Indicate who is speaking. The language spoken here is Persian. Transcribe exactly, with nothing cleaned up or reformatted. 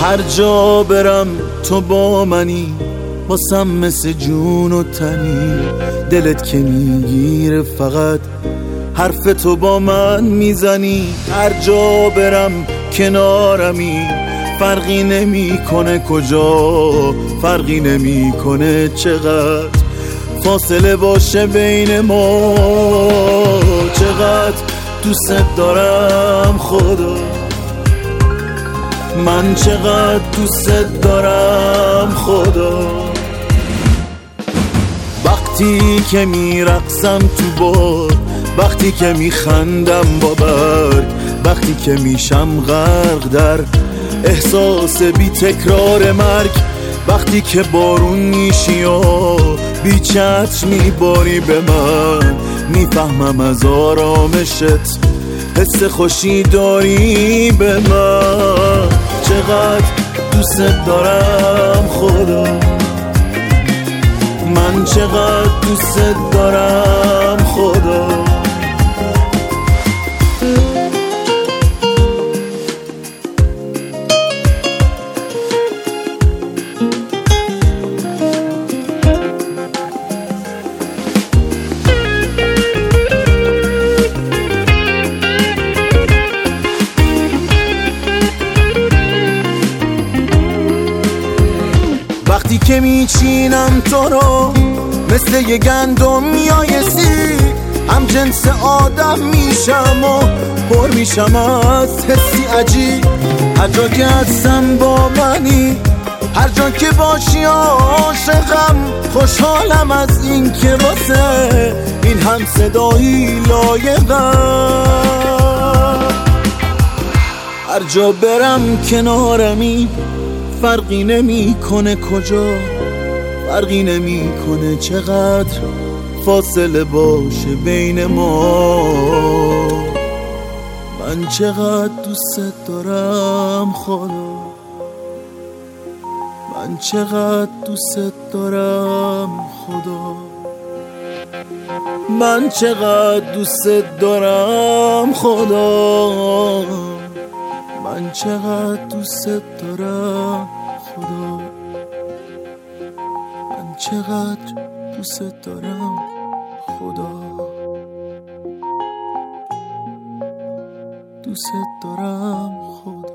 Speaker 1: هر جا برم تو با منی، واسم مثل جون و تنی. دلت که میگیره فقط حرف تو با من میزنی. هر جا برم کنارمی، فرقی نمیکنه کجا، فرقی نمیکنه چقدر فاصله باشه بین ما. چقدر دوست دارم خدا، من چقدر دوست دارم خدا. وقتی که میرقصم تو باد، وقتی که میخندم با برگ، وقتی که میشم غرق در احساس بی تکرار مرگ. وقتی که بارون میشی و بی چتر میباری به من، میفهمم از آرامشت حس خوشی داری به من. چقدر دوست دارم خدا، من چقدر دوست دارم خدا. وقتی که میچینم تو رو مثل یه گندم میایسی، هم جنس آدم میشم و پر میشم از حسی عجیب. هر جا که هستم با منی، هر جا که باشی عاشقم. خوشحالم از این که واسه این هم صدایی لایقم. هر جا برم کنارمی، فرقی نمیکنه کجا، فرقی نمیکنه چقدر فاصله باشه بین ما. من چقدر دوست دارم خدا، من چقدر دوست دارم خدا. من چقدر دوست دارم خدا، من چقدر دوست دارم خدا. من چقدر دوست دارم خدا، دوست دارم خدا.